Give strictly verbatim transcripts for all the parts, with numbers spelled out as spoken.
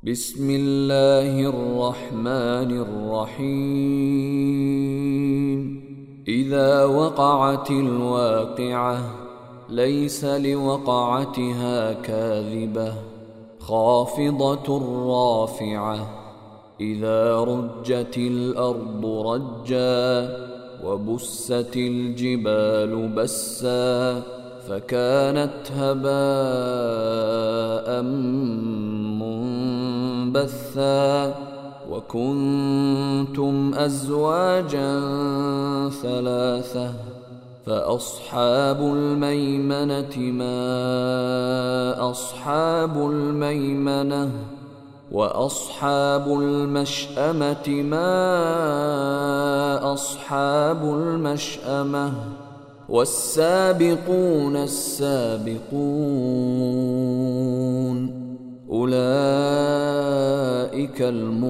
بسم الله الرحمن الرحيم إذا وقعت الواقعة ليس لوقعتها كاذبة خافضة رافعة إذا رجت الأرض رجا وبست الجبال بسا فكانت هباء منبثا وكنتم أزواجا ثلاثة فأصحاب الميمنة ما أصحاب الميمنة وأصحاب المشأمة ما أصحاب المشأمة والسابقون السابقون أولئك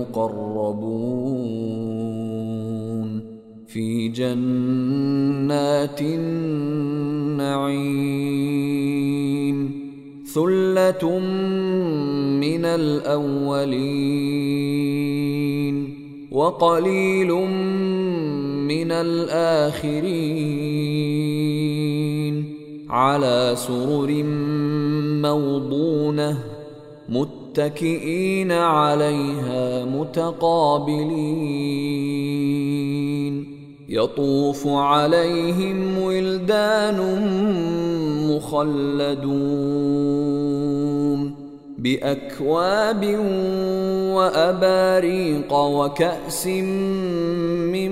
المقربون في جنات النعيم ثلة من الأولين وقليل من الآخرين على سرر موضونة متكئين عليها متقابلين يطوف عليهم ولدان مخلدون بأكواب وأباريق وكأس من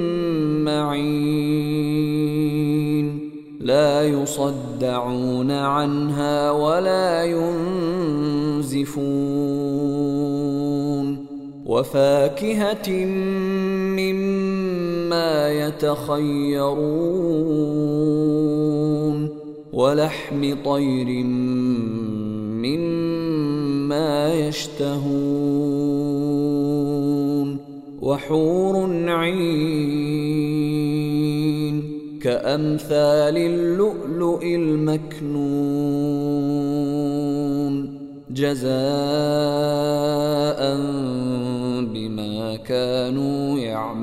معين لا يصدعون عنها ولا ينزفون وفاكهة مما يتخيرون ولحم طير مما يشتهون وحور عين كأمثال اللؤلؤ المكنون جزاء بما كانوا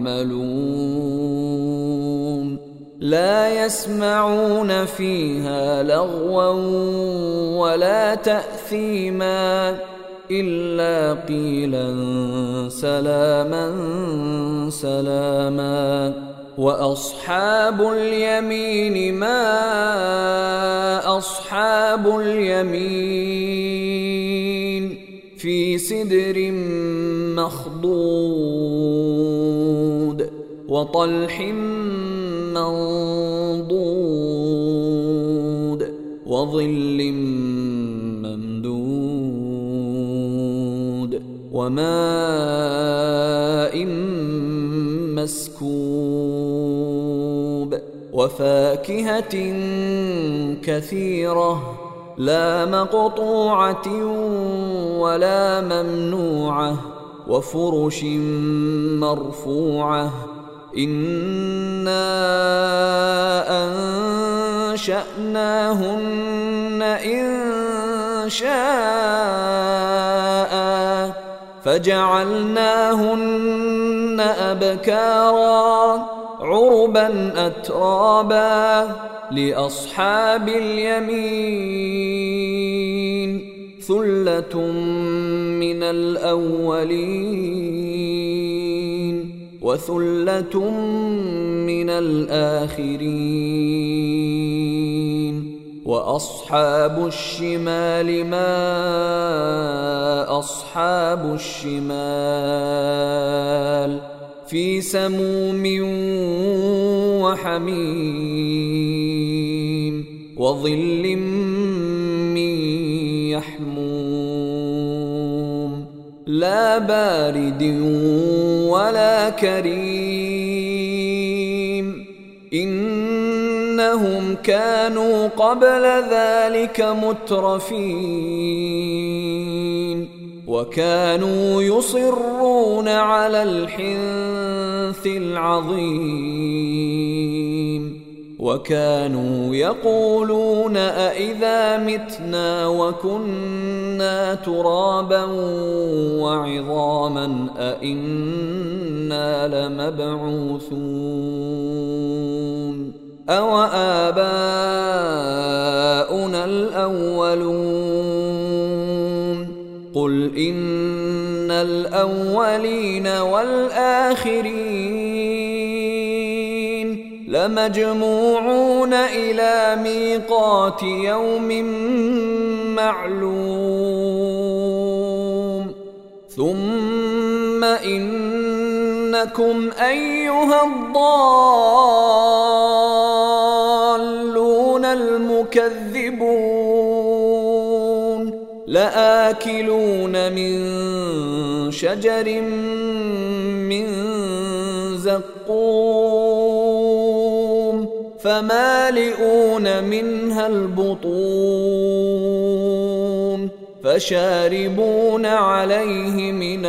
يعملون لا يسمعون فيها لغوا ولا تأثيما إلا قيلا سلاما سلاما وأصحاب اليمين ما أصحاب اليمين في سدر مخضود وطلح منضود وظل ممدود وماء مسكوب وفاكهة كثيرة لا مقطوعة ولا ممنوعة وفرش مرفوعة إنا أنشأناهن إن شاء فجعلناهن أبكارا عربا أترابا لأصحاب اليمين ثلة من الأولين وثلة من الآخرين وأصحاب الشمال ما أصحاب الشمال في سموم وحميم وظل من يحموم لا بارد ولا كريم إنهم كانوا قبل ذلك مترفين وكانوا يصرون على الحنث العظيم وكانوا يقولون أإذا متنا وكنا ترابا وعظاما أإنا لمبعوثون أو آباؤنا الأولون قل إن الأولين والآخرين لمجموعون إلى ميقات يوم معلوم ثم إنكم أيها الضالون المكذبون لآكلون من شجر من زقوم فمالئون منها البطون فشاربون عليه من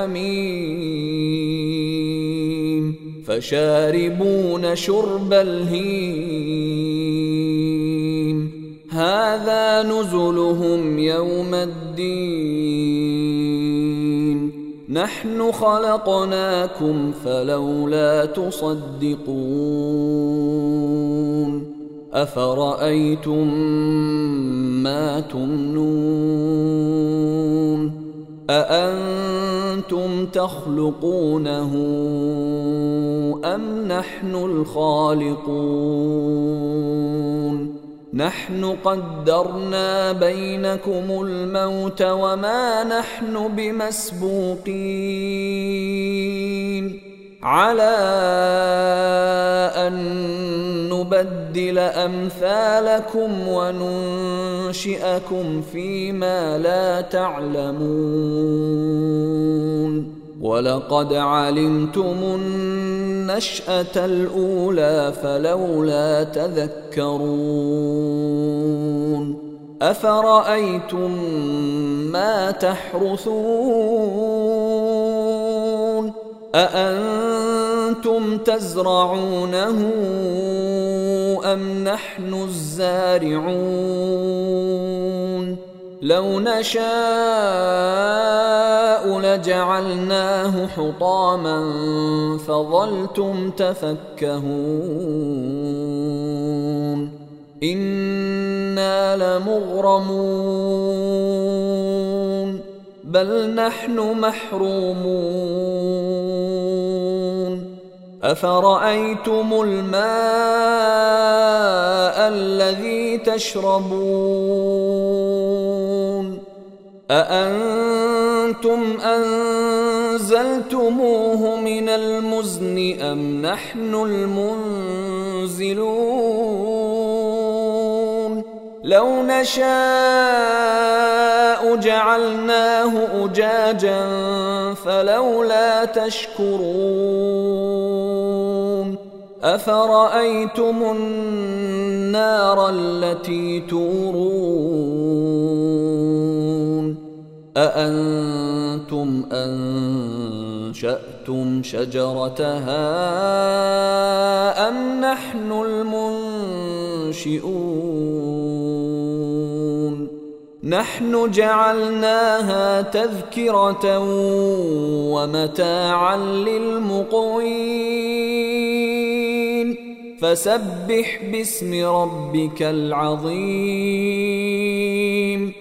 الحميم فشاربون شرب الهيم هذا نزلهم يوم الدين نحن خلقناكم فلولا تصدقون أفرأيتم ما تمنون أأنتم تخلقونه أم نحن الخالقون نحن قدرنا بينكم الموت وما نحن بمسبوقين على أن نبدل أمثالكم وننشئكم فيما لا تعلمون ولقد علمتم النشأة الأولى فلولا تذكرون أفرأيتم ما تحرثون أأنتم تزرعونه أم نحن الزارعون لو نشاء لجعلناه حطاما فظلتم تفكهون إنا لمغرمون بل نحن محرومون أفرأيتم الماء الذي تشربون أأنتم أنزلتموه من المزن أم نحن المنزلون لو نشاء جعلناه أجاجا فلولا تشكرون أفرأيتم النار التي تورون أأنتم أنشأتم شجرتها أم نحن المنشئون نحن جعلناها تذكرة ومتاعا للمقوين فسبح باسم ربك العظيم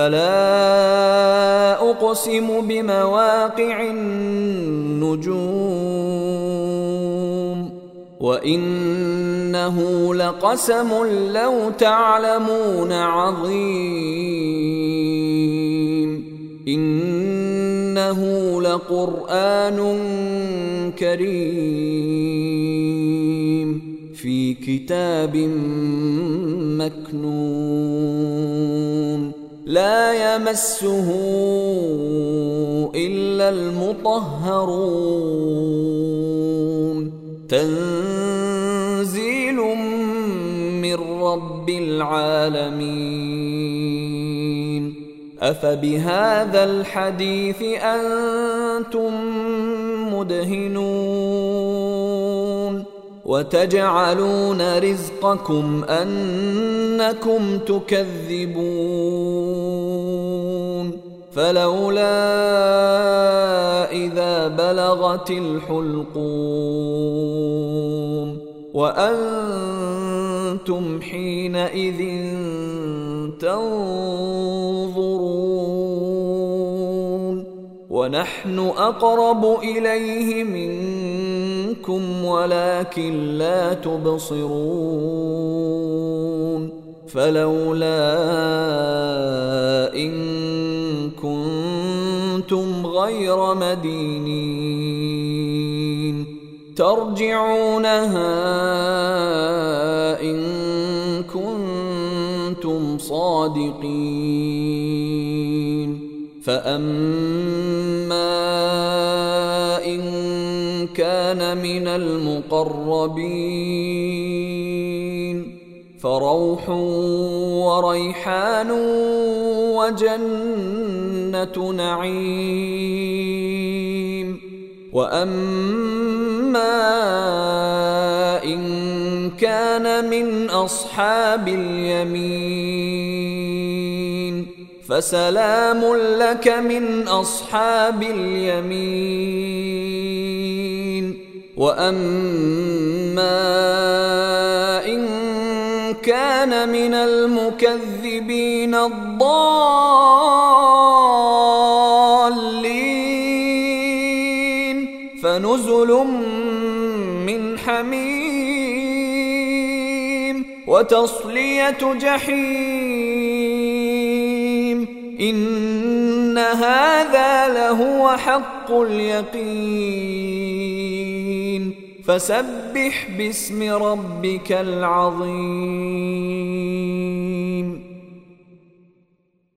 فلا أقسم بمواقع النجوم وإنه لقسم لو تعلمون عظيم إنه لقرآن كريم في كتاب مكنون لا يمسه إلا المطهرون تنزيل من رب العالمين أفبهذا الحديث أنتم مدهنون وتجعلون رزقكم أنكم تكذبون فلولا إذا بلغت الحلقوم وأنتم حينئذ تنظرون ونحن أقرب إليه منكم ولكن لا تبصرون فلولا إن كنتم غير مدينين ترجعونها إن كنتم صادقين فأما إن كان من المقربين فروح وريحان وجنة نعيم وأما إن كان من أصحاب اليمين فسلام لك من أصحاب اليمين وأما إن كان من المكذبين الضالين فنزل من حميم وتصلية جحيم إن هذا لهو حق اليقين فسبح باسم ربك العظيم.